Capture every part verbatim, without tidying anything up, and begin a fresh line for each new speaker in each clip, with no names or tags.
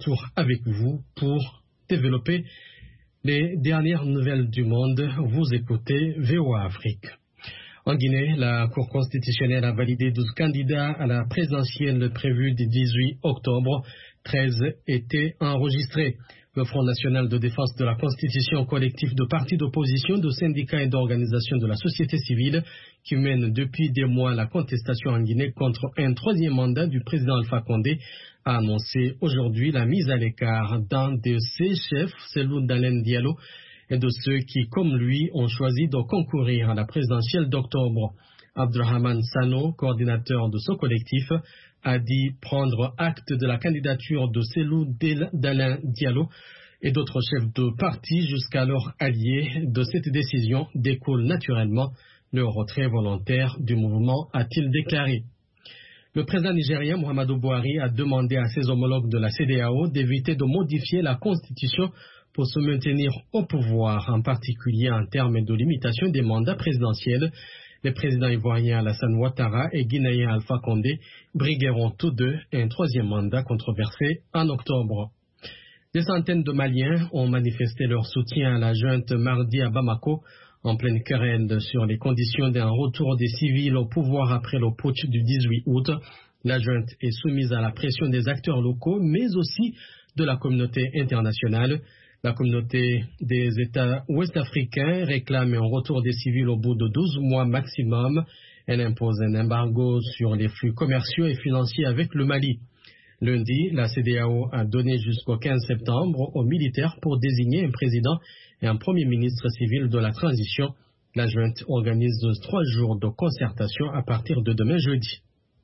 retour avec vous pour développer les dernières nouvelles du monde. Vous écoutez V O A Afrique. En Guinée, la Cour constitutionnelle a validé douze candidats à la présidentielle prévue du dix-huit octobre. treize étaient enregistrés. Le Front national de défense de la Constitution, collectif de partis d'opposition, de syndicats et d'organisations de la société civile, qui mène depuis des mois la contestation en Guinée contre un troisième mandat du président Alpha Condé, a annoncé aujourd'hui la mise à l'écart d'un de ses chefs, Cellou Dalein Diallo, et de ceux qui, comme lui, ont choisi de concourir à la présidentielle d'octobre. Abdrahman Sano, coordinateur de ce collectif, a dit prendre acte de la candidature de Cellou Dalein Diallo et d'autres chefs de parti jusqu'alors alliés. De cette décision découle naturellement le retrait volontaire du mouvement, a-t-il déclaré. Le président nigérien Muhammadu Buhari a demandé à ses homologues de la C E D E A O d'éviter de modifier la constitution pour se maintenir au pouvoir, en particulier en termes de limitation des mandats présidentiels. Les présidents ivoiriens Alassane Ouattara et guinéens Alpha Condé brigueront tous deux un troisième mandat controversé en octobre. Des centaines de Maliens ont manifesté leur soutien à la junte mardi à Bamako, en pleine querelle sur les conditions d'un retour des civils au pouvoir après le putsch du dix-huit août. La junte est soumise à la pression des acteurs locaux, mais aussi de la communauté internationale. La communauté des États ouest-africains réclame un retour des civils au bout de douze mois maximum. Elle impose un embargo sur les flux commerciaux et financiers avec le Mali. Lundi, la C E D E A O a donné jusqu'au quinze septembre aux militaires pour désigner un président et un premier ministre civil de la transition. La junte organise trois jours de concertation à partir de demain jeudi.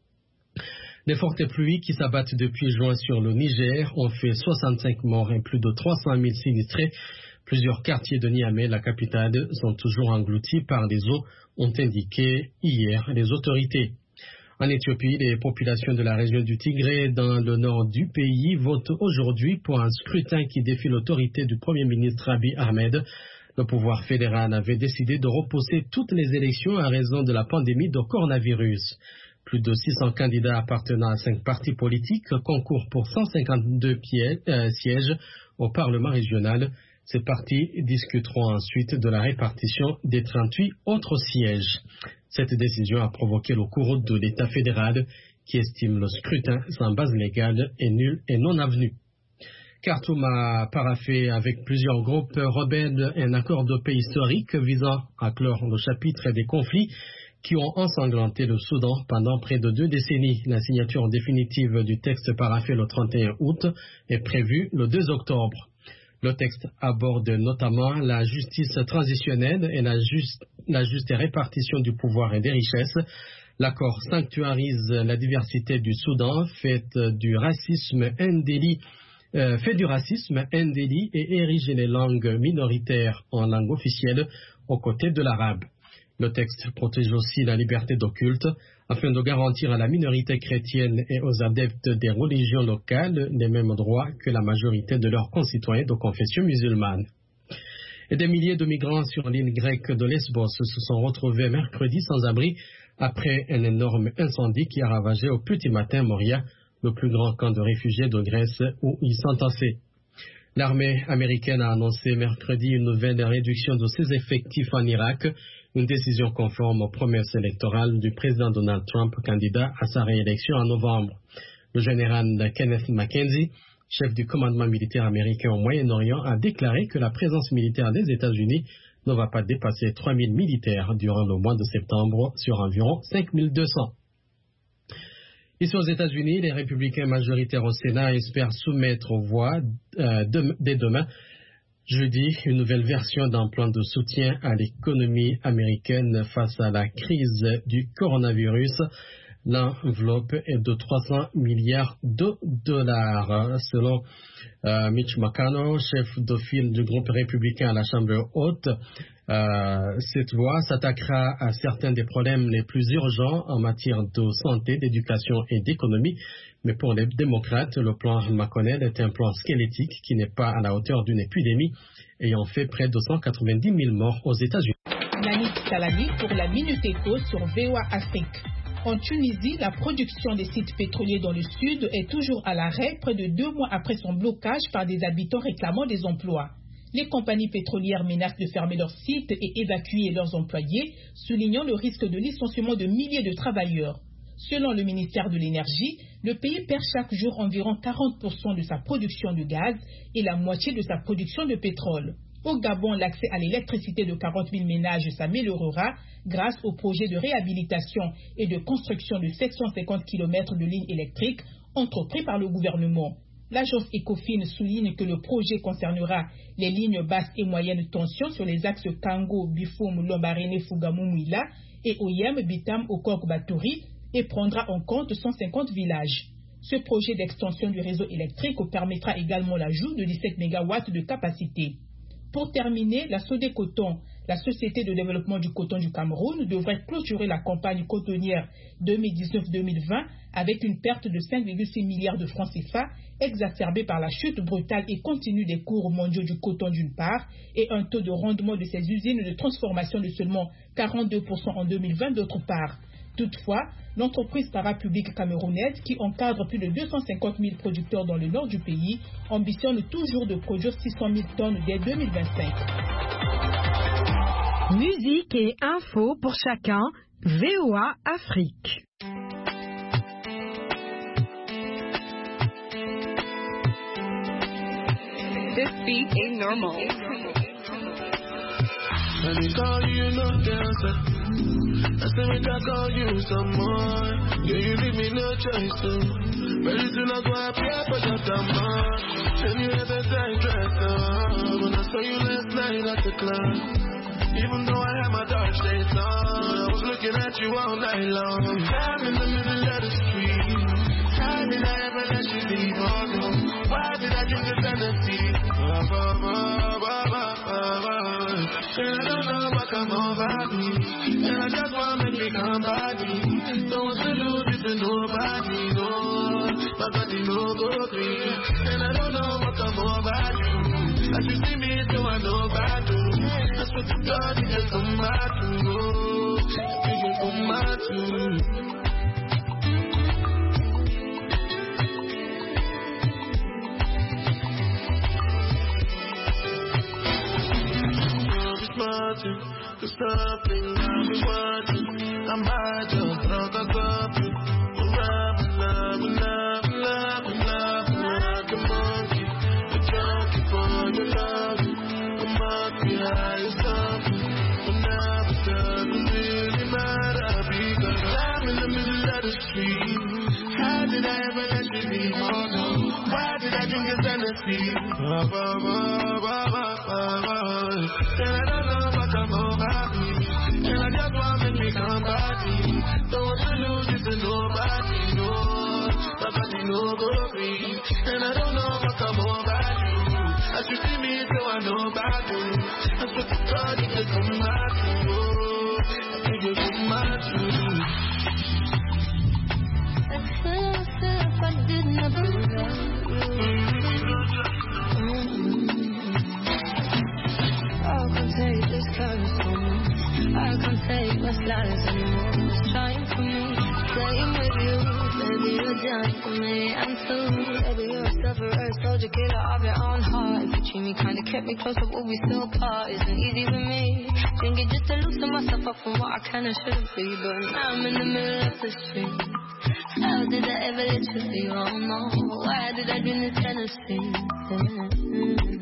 Les fortes pluies qui s'abattent depuis juin sur le Niger ont fait soixante-cinq morts et plus de trois cent mille sinistrés. Plusieurs quartiers de Niamey, la capitale, sont toujours engloutis par les eaux, ont indiqué hier les autorités. En Éthiopie, les populations de la région du Tigré, dans le nord du pays, votent aujourd'hui pour un scrutin qui défie l'autorité du Premier ministre Abiy Ahmed. Le pouvoir fédéral avait décidé de repousser toutes les élections à raison de la pandémie de coronavirus. Plus de six cents candidats appartenant à cinq partis politiques concourent pour cent cinquante-deux sièges au Parlement régional. Ces partis discuteront ensuite de la répartition des trente-huit autres sièges. Cette décision a provoqué le courroux de l'État fédéral qui estime le scrutin sans base légale et nul et non avenu. Khartoum a paraphé avec plusieurs groupes rebelles un accord de paix historique visant à clore le chapitre des conflits qui ont ensanglanté le Soudan pendant près de deux décennies. La signature définitive du texte paraphé le trente et un août est prévue le deux octobre. Le texte aborde notamment la justice transitionnelle et la juste, la juste répartition du pouvoir et des richesses. L'accord sanctuarise la diversité du Soudan, fait du racisme un délit, euh, fait du racisme un délit et érige les langues minoritaires en langue officielle aux côtés de l'arabe. Le texte protège aussi la liberté de culte afin de garantir à la minorité chrétienne et aux adeptes des religions locales les mêmes droits que la majorité de leurs concitoyens de confession musulmane. Et des milliers de migrants sur l'île grecque de Lesbos se sont retrouvés mercredi sans abri après un énorme incendie qui a ravagé au petit matin Moria, le plus grand camp de réfugiés de Grèce où ils s'entassaient. L'armée américaine a annoncé mercredi une nouvelle réduction de ses effectifs en Irak, une décision conforme aux promesses électorales du président Donald Trump, candidat à sa réélection en novembre. Le général Kenneth McKenzie, chef du commandement militaire américain au Moyen-Orient, a déclaré que la présence militaire des États-Unis ne va pas dépasser trois mille militaires durant le mois de septembre sur environ cinq mille deux cents. Ici aux États-Unis, les républicains majoritaires au Sénat espèrent soumettre aux voix euh, de, dès demain jeudi une nouvelle version d'un plan de soutien à l'économie américaine face à la crise du coronavirus. L'enveloppe est de trois cents milliards de dollars. Selon euh, Mitch McConnell, chef de file du groupe républicain à la Chambre haute, euh, cette loi s'attaquera à certains des problèmes les plus urgents en matière de santé, d'éducation et d'économie. Mais pour les démocrates, le plan McConnell est un plan squelettique qui n'est pas à la hauteur d'une épidémie, ayant fait près de cent quatre-vingt-dix mille morts aux États-Unis.
Yannick Salami pour la Minute Éco sur V O A Afrique. En Tunisie, la production des sites pétroliers dans le sud est toujours à l'arrêt près de deux mois après son blocage par des habitants réclamant des emplois. Les compagnies pétrolières menacent de fermer leurs sites et évacuer leurs employés, soulignant le risque de licenciement de milliers de travailleurs. Selon le ministère de l'Énergie, le pays perd chaque jour environ quarante pour cent de sa production de gaz et la moitié de sa production de pétrole. Au Gabon, l'accès à l'électricité de quarante mille ménages s'améliorera grâce au projet de réhabilitation et de construction de sept cent cinquante kilomètres de lignes électriques entrepris par le gouvernement. L'agence Ecofin souligne que le projet concernera les lignes basses et moyennes tension sur les axes Kango, Bifoum, Lombarene, Fougamou, Mouila et Oyem, Bitam, Okok, Batori et prendra en compte cent cinquante villages. Ce projet d'extension du réseau électrique permettra également l'ajout de dix-sept mégawatts de capacité. Pour terminer, la Sodé-Coton, la Société de développement du coton du Cameroun, devrait clôturer la campagne cotonnière deux mille dix-neuf deux mille vingt avec une perte de cinq virgule six milliards de francs C F A, exacerbée par la chute brutale et continue des cours mondiaux du coton d'une part et un taux de rendement de ces usines de transformation de seulement quarante-deux pour cent en deux mille vingt d'autre part. Toutefois, l'entreprise parapublique camerounaise, qui encadre plus de deux cent cinquante mille producteurs dans le nord du pays, ambitionne toujours de produire six cent mille tonnes dès deux mille vingt-cinq.
Musique et info pour chacun, V O A Afrique.
This beat ain't normal.
When they call you, no dancer. I say make I call you some more. Yeah, you leave me no choice, so very soon I go appear for your summer. Then you have a tight dress on. When I saw you last night at the club, even though I had my dark shades on, I was looking at you all night long. I'm in the middle of the street. How did I ever let you leave? Oh no, why did I drink this Tennessee? Ba, ba, ba, ba, ba, ba. And I don't know what come over me. And I just want to make me come body. Don't want to lose it to nobody, no. My body no go free. And I don't know what come over you. As you see me, so I know bad too. I swear to God, you just come back to go. You just come back to. Cause something I've been watching. I'm high just drunk a coffee. Love, love, love, love, love, like a monkey. A junkie for your love. I must be high or something. But now it doesn't really matter because I'm in the middle of the street. How did I ever let you leave? Oh no. Why did I drink this Tennessee? Ba, ba, ba, ba, ba, ba, ba. And I don't know what come over me. And I just want to make me come body. Don't want to lose it to nobody, no. My body no go free. And I don't know what come over you. As you see me, so I know about you. I swear to God, you can come back to you. You can come back to you.
I feel as if I did never love you. I can't take this curse from me. I can't take my lies anymore. It's trying for me, playing with you. Baby, you're done for me. I'm too. Baby, you're a sufferer, soldier, killer of your own heart. If you treat me kinda, kept me close, but will we still part? Isn't easy with me. Think it just to loosen myself up from what I can and shouldn't be. But now I'm in the middle of the street. How did I ever let you leave? Oh no. Why did I do this Tennessee? Mm-hmm.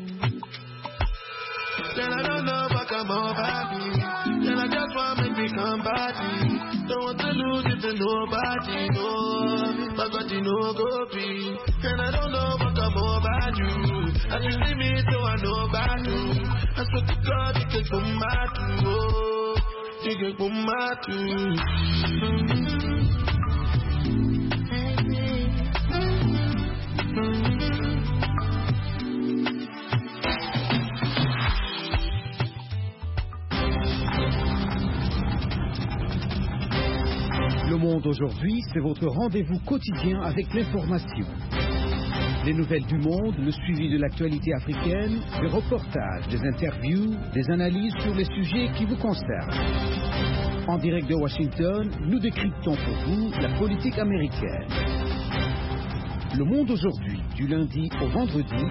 Then I don't know what come over me. Then I just want to make me come body. Don't want to lose it to nobody, no. My body no go free. Then I don't know what come over you. As you see me, so I know about you. I swear to God, you can come back to. Oh, you can come back to.
Le Monde aujourd'hui, c'est votre rendez-vous quotidien avec l'information. Les nouvelles du monde, le suivi de l'actualité africaine, des reportages, des interviews, des analyses sur les sujets qui vous concernent. En direct de Washington, nous décryptons pour vous la politique américaine. Le Monde aujourd'hui, du lundi au vendredi,